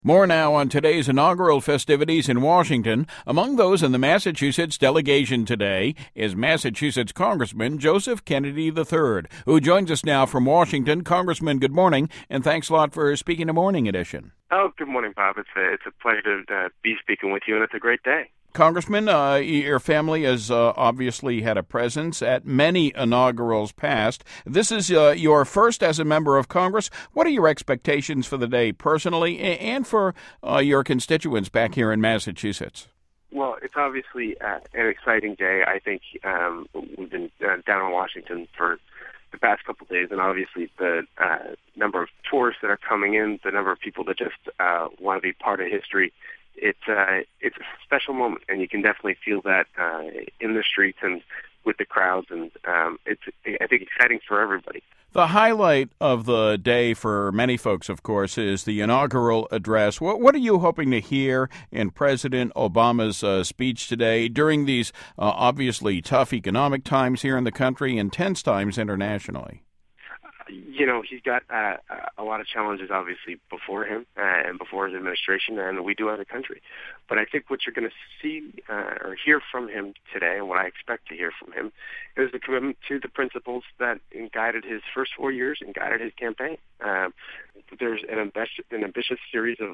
More now on today's inaugural festivities in Washington. Among those in the Massachusetts delegation today is Massachusetts Congressman Joseph Kennedy III, who joins us now from Washington. Congressman, good morning, and thanks a lot for speaking to Morning Edition. Oh, good morning, Bob. It's a pleasure to be speaking with you, and it's a great day. Congressman, your family has obviously had a presence at many inaugurals past. This is your first as a member of Congress. What are your expectations for the day personally and for your constituents back here in Massachusetts? Well, it's obviously an exciting day. I think we've been down in Washington for the past couple of days, and obviously the number of tourists that are coming in, the number of people that just want to be part of history. It's a special moment, and you can definitely feel that in the streets and with the crowds, and it's, I think, exciting for everybody. The highlight of the day for many folks, of course, is the inaugural address. What are you hoping to hear in President Obama's speech today during these obviously tough economic times here in the country and tense times internationally? You know, he's got a lot of challenges, obviously, before him and before his administration, and we do as a country. But I think what you're going to see or hear from him today, and what I expect to hear from him, is the commitment to the principles that guided his first 4 years and guided his campaign. There's an ambitious series of,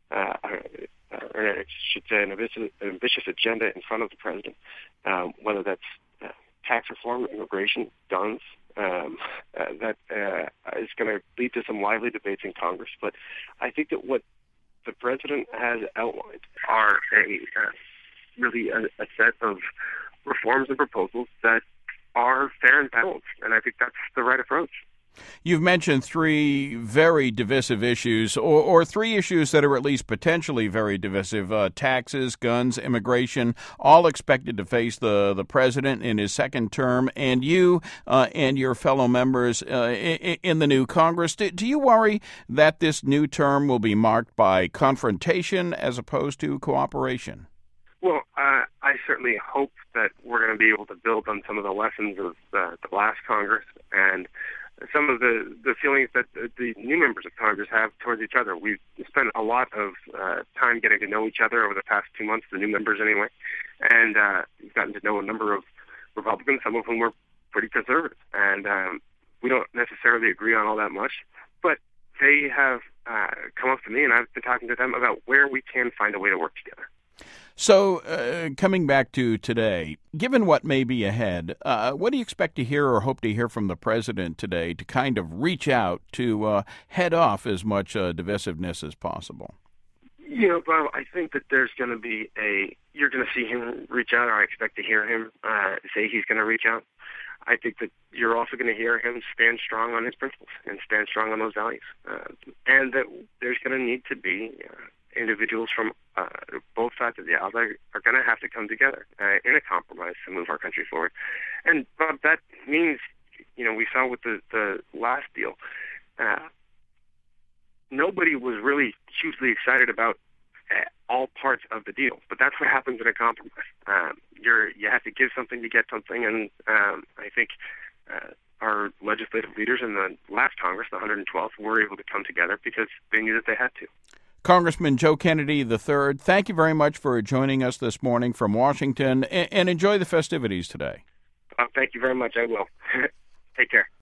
or I should say, an ambitious agenda in front of the president, whether that's tax reform, immigration, guns. That is going to lead to some lively debates in Congress. But I think that what the president has outlined are really a set of reforms and proposals that are fair and balanced, and I think that's the right approach. You've mentioned three very divisive issues, or three issues that are at least potentially very divisive: taxes, guns, immigration, all expected to face the president in his second term, and you and your fellow members in the new Congress. Do you worry that this new term will be marked by confrontation as opposed to cooperation? Well, I certainly hope that we're going to be able to build on some of the lessons of the last Congress and some of the feelings that the new members of Congress have towards each other. We've spent a lot of time getting to know each other over the past 2 months, the new members anyway, and we've gotten to know a number of Republicans, some of whom were pretty conservative. And we don't necessarily agree on all that much, but they have come up to me, and I've been talking to them about where we can find a way to work together. So, coming back to today, given what may be ahead, what do you expect to hear or hope to hear from the president today to kind of reach out to head off as much divisiveness as possible? You know, Bob, I think that there's going to be you're going to see him reach out, or I expect to hear him say he's going to reach out. I think that you're also going to hear him stand strong on his principles and stand strong on those values. And that there's going to need to be individuals from both sides of the aisle that are going to have to come together in a compromise to move our country forward. And that means, you know, we saw with the last deal, nobody was really hugely excited about all parts of the deal. But that's what happens in a compromise. You have to give something to get something, and I think our legislative leaders in the last Congress, the 112th, were able to come together because they knew that they had to. Congressman Joe Kennedy III, thank you very much for joining us this morning from Washington, and enjoy the festivities today. Thank you very much. I will. Take care.